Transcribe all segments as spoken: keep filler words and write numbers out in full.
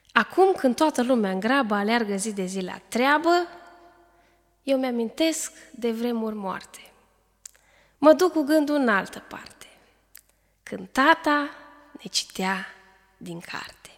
Acum, când toată lumea în grabă aleargă zi de zi la treabă, eu mi-amintesc de vremuri moarte. Mă duc cu gândul în altă parte, când tata ne citea din carte.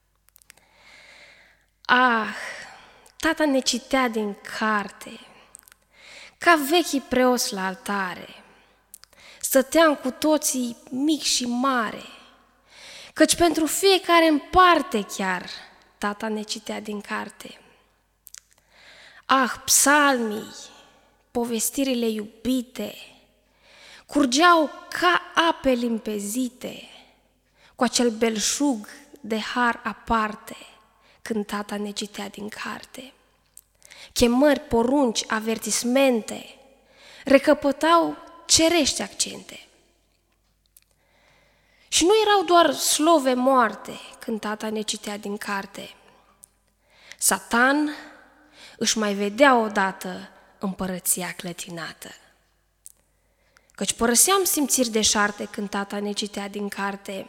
Ah, tata ne citea din carte, ca vechii preoți la altare. Stăteam cu toții mic și mare, căci pentru fiecare în parte chiar tata ne citea din carte. Ah, psalmii, povestirile iubite, curgeau ca ape limpezite, cu acel belșug de har aparte, când tata ne citea din carte. Chemări, porunci, avertismente recăpătau cerești accente. Și nu erau doar slove moarte când tata ne citea din carte. Satan își mai vedea odată împărăția clătinată, căci părăseam simțiri deșarte când tata ne citea din carte.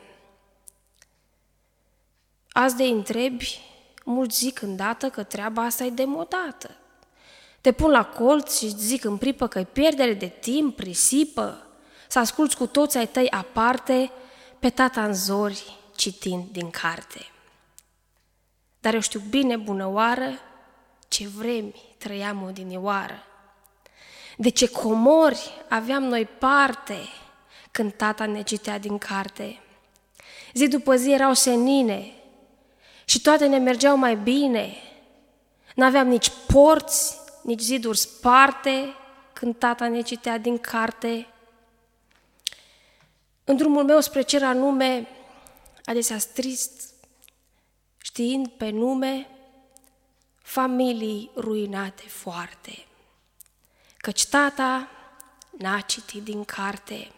Azi de-i întrebi, mulți zic îndată că treaba asta e demodată. Te pun la colț și zic în pripă că-i pierdere de timp, risipă, să asculți cu toți ai tăi aparte pe tata în zori citind din carte. Dar eu știu bine, bună oară, ce vremi trăiam odinioară, de ce comori aveam noi parte când tata ne citea din carte. Zi după zi erau senine și toate ne mergeau mai bine. N-aveam nici porți, nici ziduri sparte când tata ne citea din carte. În drumul meu spre cer anume, adesea trist, știind pe nume familii ruinate foarte, căci tata n-a citit din carte.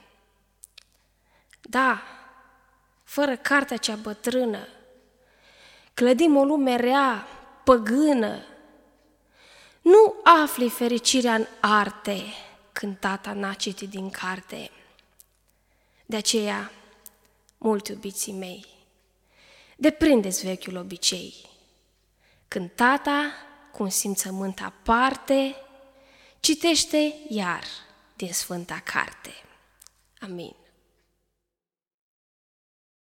Da, fără cartea cea bătrână, clădim o lume rea, păgână. Nu afli fericirea în arte când tata n-a citit din carte. De aceea, mult iubiții mei, deprindeți vechiul obicei. Când tata, cu un simțământ aparte, citește iar din Sfânta Carte. Amin.